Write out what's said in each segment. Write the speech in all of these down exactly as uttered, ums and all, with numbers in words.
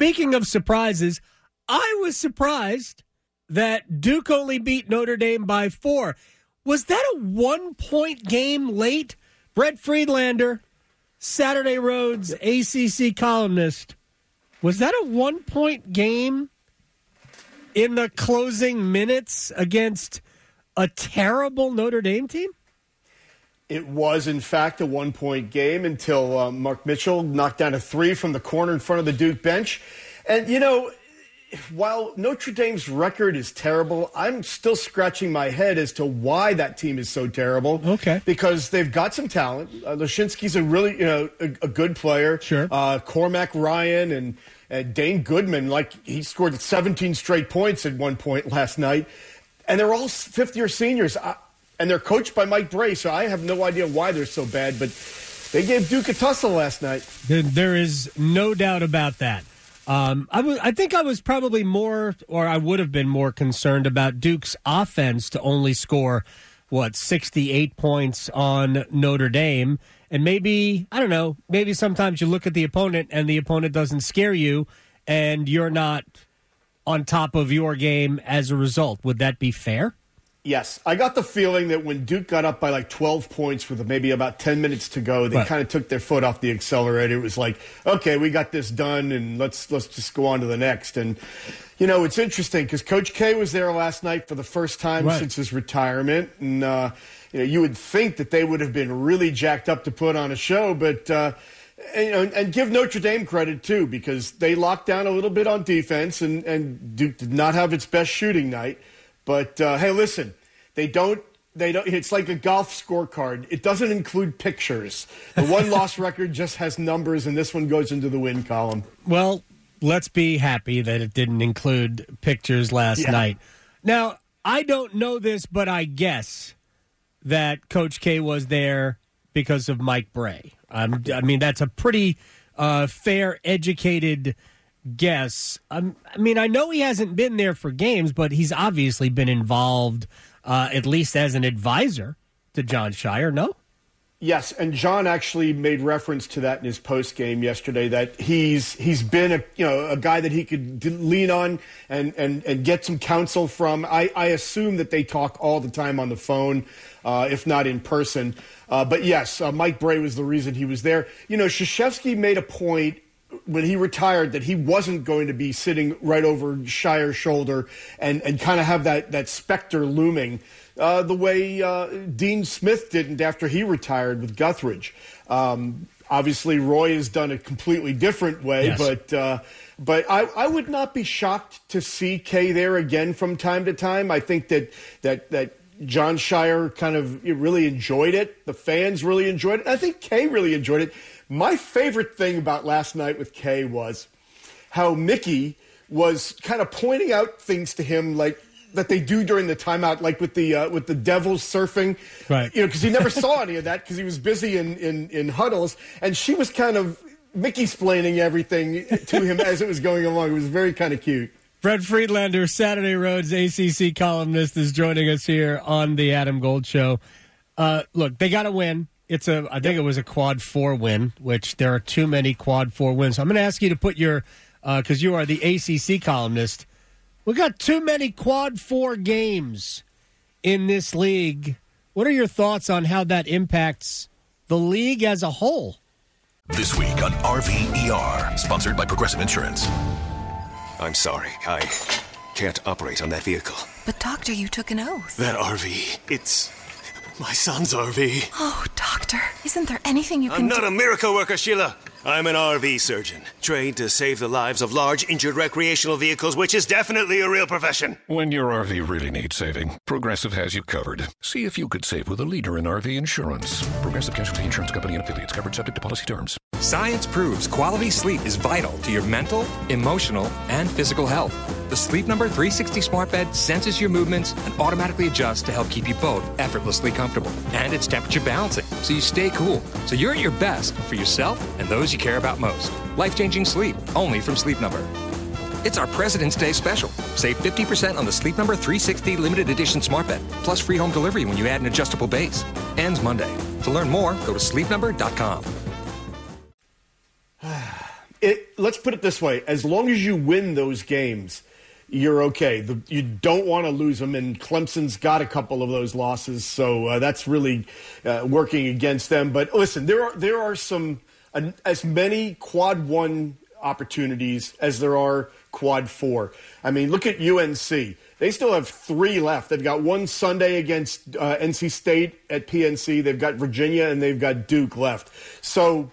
speaking of surprises, I was surprised that Duke only beat Notre Dame by four. Was that a one-point game late? Brett Friedlander, Saturday Road's A C C columnist. Was that a one-point game in the closing minutes against a terrible Notre Dame team? It was, in fact, a one-point game until uh, Mark Mitchell knocked down a three from the corner in front of the Duke bench. And, you know, while Notre Dame's record is terrible, I'm still scratching my head as to why that team is so terrible. Okay. Because they've got some talent. Uh, Lashinsky's a really, you know, a, a good player. Sure. Uh, Cormac Ryan and, and Dane Goodman, like, he scored seventeen straight points at one point last night. And they're all fifth-year seniors. I, and they're coached by Mike Bray, so I have no idea why they're so bad. But they gave Duke a tussle last night. There is no doubt about that. Um, I, w- I think I was probably more, or I would have been more concerned about Duke's offense to only score, what, sixty-eight points on Notre Dame. And maybe, I don't know, maybe sometimes you look at the opponent and the opponent doesn't scare you and you're not on top of your game as a result. Would that be fair? Yes. I got the feeling that when Duke got up by like twelve points with maybe about ten minutes to go, they right. kind of took their foot off the accelerator. It was like, okay, we got this done, and let's let's just go on to the next. And, you know, it's interesting because Coach K was there last night for the first time right. since his retirement. And, uh, you know, you would think that they would have been really jacked up to put on a show, but uh, and, you know, and give Notre Dame credit, too, because they locked down a little bit on defense, and, and Duke did not have its best shooting night. But, uh, hey, listen, they don't, they don't, it's like a golf scorecard. It doesn't include pictures. The one-loss record just has numbers, and this one goes into the win column. Well, let's be happy that it didn't include pictures last yeah. night. Now, I don't know this, but I guess that Coach K was there because of Mike Bray. Um, I mean, that's a pretty uh, fair, educated guess. Um, I mean, I know he hasn't been there for games, but he's obviously been involved, uh, at least as an advisor to Jon Scheyer, no? Yes, and John actually made reference to that in his post game yesterday. That he's he's been a you know a guy that he could lean on and and, and get some counsel from. I, I assume that they talk all the time on the phone, uh, if not in person. Uh, but yes, uh, Mike Bray was the reason he was there. You know, Krzyzewski made a point when he retired that he wasn't going to be sitting right over Sheyer's shoulder and, and kind of have that, that specter looming uh, the way uh, Dean Smith didn't after he retired with Guthridge. Um, obviously, Roy has done a completely different way, yes. but uh, but I, I would not be shocked to see Kay there again from time to time. I think that that that Jon Scheyer kind of really enjoyed it. The fans really enjoyed it. I think Kay really enjoyed it. My favorite thing about last night with Kay was how Mickey was kind of pointing out things to him like that they do during the timeout, like with the uh, with the Devils surfing, right? You know, because he never saw any of that because he was busy in, in, in huddles, and she was kind of Mickey-splaining everything to him as it was going along. It was very kind of cute. Brett Friedlander, Saturday Road's A C C columnist, is joining us here on the Adam Gold Show. Uh, look, they got to win. It's a, I think it was a quad four win, which there are too many quad four wins. So I'm going to ask you to put your, because uh, you are the A C C columnist. We got too many quad four games in this league. What are your thoughts on how that impacts the league as a whole? This week on R V E R, sponsored by Progressive Insurance. I'm sorry, I can't operate on that vehicle. But doctor, you took an oath. That R V, it's my son's R V. Oh, doctor, isn't there anything you can I'm do? not a miracle worker, Sheila. I'm an R V surgeon, trained to save the lives of large, injured recreational vehicles, which is definitely a real profession. When your R V really needs saving, Progressive has you covered. See if you could save with a leader in R V insurance. Progressive Casualty Insurance Company and affiliates, covered subject to policy terms. Science proves quality sleep is vital to your mental, emotional, and physical health. The Sleep Number three sixty smart bed senses your movements and automatically adjusts to help keep you both effortlessly comfortable. And it's temperature balancing, so you stay cool. So you're at your best for yourself and those you care about most. Life-changing sleep, only from Sleep Number. It's our President's Day special. Save fifty percent on the Sleep Number three sixty limited edition smart bed, plus free home delivery when you add an adjustable base. Ends Monday. To learn more, go to sleep number dot com. it, let's put it this way. As long as you win those games, you're okay. The, you don't want to lose them, and Clemson's got a couple of those losses, so uh, that's really uh, working against them. But listen, there are there are some uh, as many quad one opportunities as there are quad four. I mean, look at U N C. They still have three left. They've got one Sunday against uh, N C State at P N C. They've got Virginia, and they've got Duke left. So,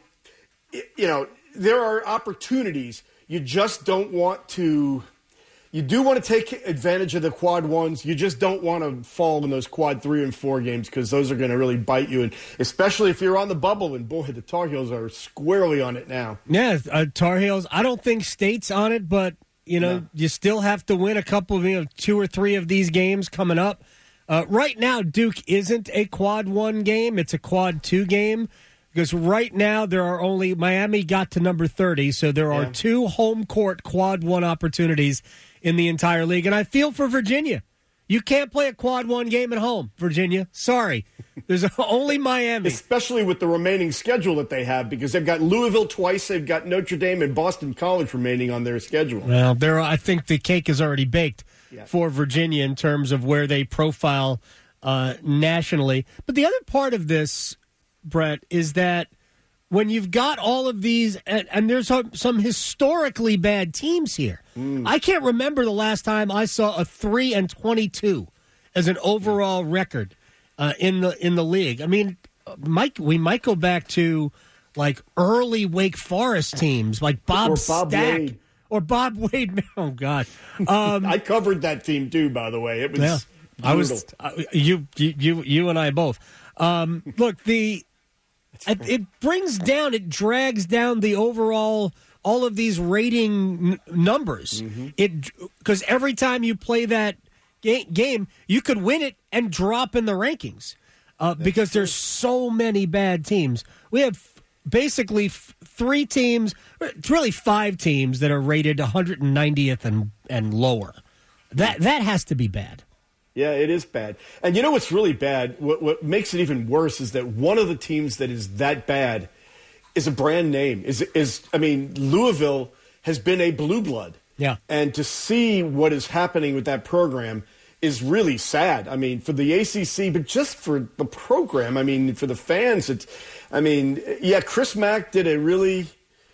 you know, there are opportunities. You just don't want to – you do want to take advantage of the quad ones. You just don't want to fall in those quad three and four games because those are going to really bite you, and especially if you're on the bubble. And, boy, the Tar Heels are squarely on it now. Yeah, uh, Tar Heels, I don't think State's on it, but – You know, no. you still have to win a couple of, you know, two or three of these games coming up. Uh, right now, Duke isn't a quad one game. It's a quad two game because right now there are only, Miami got to number thirty, so there are yeah. two home court quad one opportunities in the entire league. And I feel for Virginia. You can't play a quad one game at home, Virginia. Sorry. There's only Miami. Especially with the remaining schedule that they have, because they've got Louisville twice, they've got Notre Dame and Boston College remaining on their schedule. Well, there, I think the cake is already baked yeah. for Virginia in terms of where they profile uh, nationally. But the other part of this, Brett, is that when you've got all of these, and, and there's some, some historically bad teams here. Mm. I can't remember the last time I saw a three and twenty-two as an overall record uh, in the in the league. I mean, Mike, we might go back to like early Wake Forest teams, like Bob, or Bob Stack Wade. or Bob Wade. Oh God, um, I covered that team too. By the way, it was. Yeah, I was uh, you, you, you, and I both. Um, look, the. It, it brings down, it drags down the overall, all of these rating n- numbers. Mm-hmm. It because every time you play that ga- game, you could win it and drop in the rankings uh, because true. There's so many bad teams. We have basically f- three teams, it's really five teams that are rated one hundred ninetieth and, and lower. That that has to be bad. Yeah, it is bad. And you know what's really bad? What, what makes it even worse is that one of the teams that is that bad is a brand name. Is is I mean, Louisville has been a blue blood. Yeah. And to see what is happening with that program is really sad. I mean, for the A C C, but just for the program. I mean, for the fans, it's. I mean, yeah, Chris Mack did a really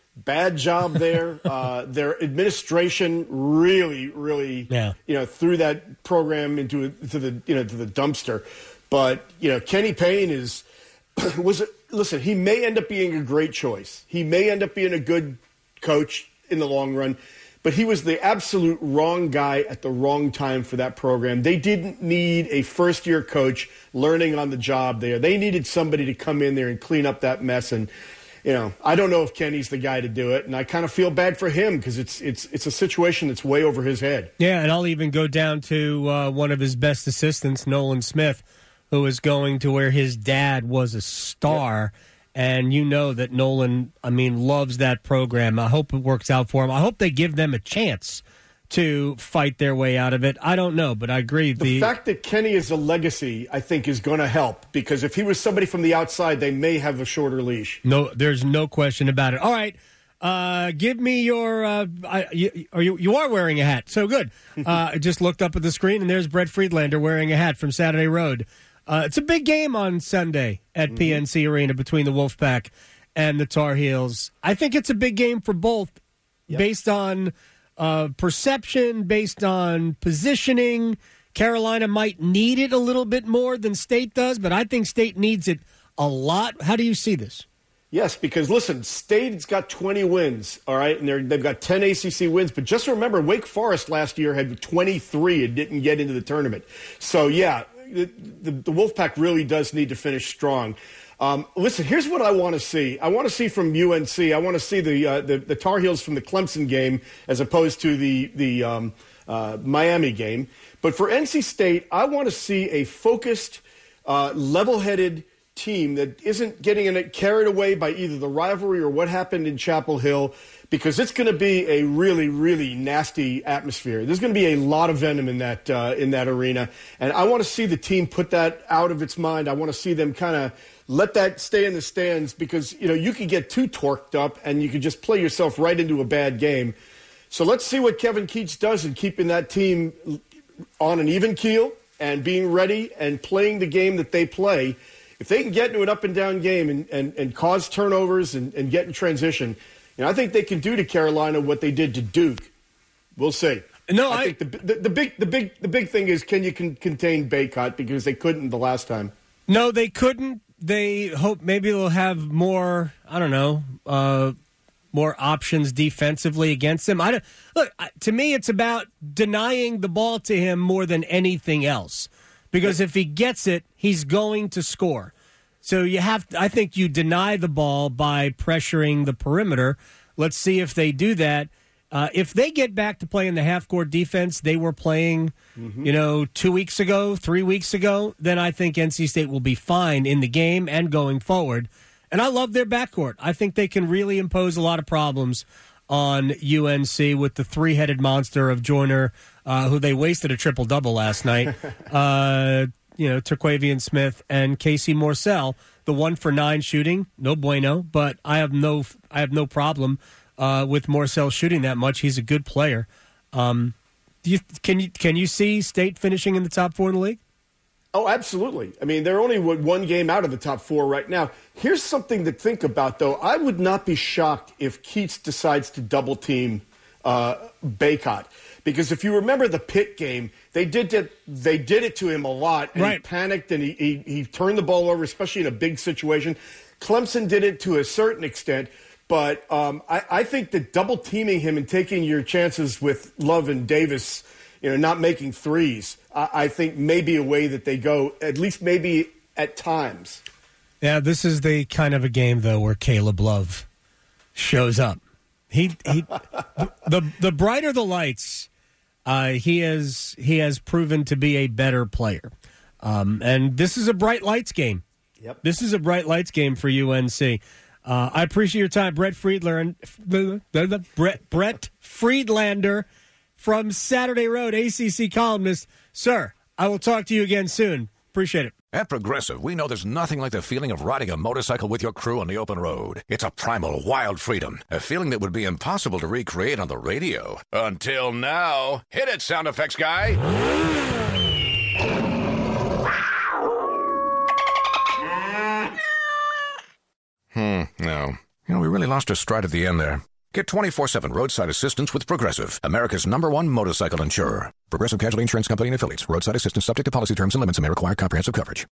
bad job there. uh, their administration really, really, yeah. you know, threw that program into to the you know to the dumpster. But you know, Kenny Payne is was it, listen. He may end up being a great choice. He may end up being a good coach in the long run. But he was the absolute wrong guy at the wrong time for that program. They didn't need a first-year coach learning on the job there. They needed somebody to come in there and clean up that mess. And you know, I don't know if Kenny's the guy to do it, and I kind of feel bad for him because it's it's it's a situation that's way over his head. Yeah, and I'll even go down to uh, one of his best assistants, Nolan Smith, who is going to where his dad was a star, yep. and you know that Nolan, I mean, loves that program. I hope it works out for him. I hope they give them a chance to fight their way out of it. I don't know, but I agree. The, the fact that Kenny is a legacy, I think, is going to help because if he was somebody from the outside, they may have a shorter leash. No, there's no question about it. All right, uh, give me your. Uh, I, you, are you you are wearing a hat? So good. Uh, I just looked up at the screen and there's Brett Friedlander wearing a hat from Saturday Road. Uh, it's a big game on Sunday at mm-hmm. P N C Arena between the Wolfpack and the Tar Heels. I think it's a big game for both, yep. based on. Uh, perception, based on positioning. Carolina might need it a little bit more than State does, but I think State needs it a lot. How do you see this? Yes, because, listen, State's got twenty wins, all right, and they're, they've got ten A C C wins. But just remember, Wake Forest last year had twenty-three and didn't get into the tournament. So, yeah, the, the, the Wolfpack really does need to finish strong. Um, listen, here's what I want to see. I want to see from U N C. I want to see the, uh, the the Tar Heels from the Clemson game as opposed to the the um, uh, Miami game. But for N C State, I want to see a focused, uh, level-headed team that isn't getting in it carried away by either the rivalry or what happened in Chapel Hill, because it's going to be a really, really nasty atmosphere. There's going to be a lot of venom in that uh, in that arena, and I want to see the team put that out of its mind. I want to see them kind of let that stay in the stands, because you know you could get too torqued up and you could just play yourself right into a bad game. So let's see what Kevin Keats does in keeping that team on an even keel and being ready and playing the game that they play. If they can get into an up-and-down game and, and, and cause turnovers and, and get in transition, you know, I think they can do to Carolina what they did to Duke. We'll see. No, I, I think the, the, the big the big the big thing is, can you con- contain Baycott, because they couldn't the last time. No, they couldn't. They hope maybe they'll have more. I don't know, uh, more options defensively against him. I don't look. To me, it's about denying the ball to him more than anything else. Because if he gets it, he's going to score. So you have, I think you deny the ball by pressuring the perimeter. Let's see if they do that. Uh, if they get back to playing the half-court defense they were playing, mm-hmm. you know, two weeks ago, three weeks ago, then I think N C State will be fine in the game and going forward. And I love their backcourt. I think they can really impose a lot of problems on U N C with the three-headed monster of Joyner, uh, who they wasted a triple-double last night. uh, you know, Terquavian Smith and Casey Morsell, the one for nine shooting, no bueno. But I have no, I have no problem uh, with Morsell shooting that much. He's a good player. Um, do you can you can you see State finishing in the top four in the league? Oh, absolutely. I mean, they're only one game out of the top four right now. Here's something to think about, though. I would not be shocked if Keats decides to double-team uh, Baycott. Because if you remember the Pitt game, they did it, they did it to him a lot. And right. He panicked and he, he, he turned the ball over, especially in a big situation. Clemson did it to a certain extent. But um, I, I think that double-teaming him and taking your chances with Love and Davis, you know, not making threes, I, I think may be a way that they go, at least maybe at times. Yeah, this is the kind of a game, though, where Caleb Love shows up. He, he the the brighter the lights, uh, he has he has proven to be a better player. Um, and this is a bright lights game. Yep. This is a bright lights game for U N C. Uh, I appreciate your time, Brett Friedler and Brett Brett Friedlander from Saturday Road, A C C columnist. Sir, I will talk to you again soon. Appreciate it. At Progressive, we know there's nothing like the feeling of riding a motorcycle with your crew on the open road. It's a primal, wild freedom, a feeling that would be impossible to recreate on the radio. Until now. Hit it, sound effects guy. Hmm, no. You know, we really lost our stride at the end there. Get twenty-four seven roadside assistance with Progressive, America's number one motorcycle insurer. Progressive Casualty Insurance Company and Affiliates. Roadside assistance subject to policy terms and limits and may require comprehensive coverage.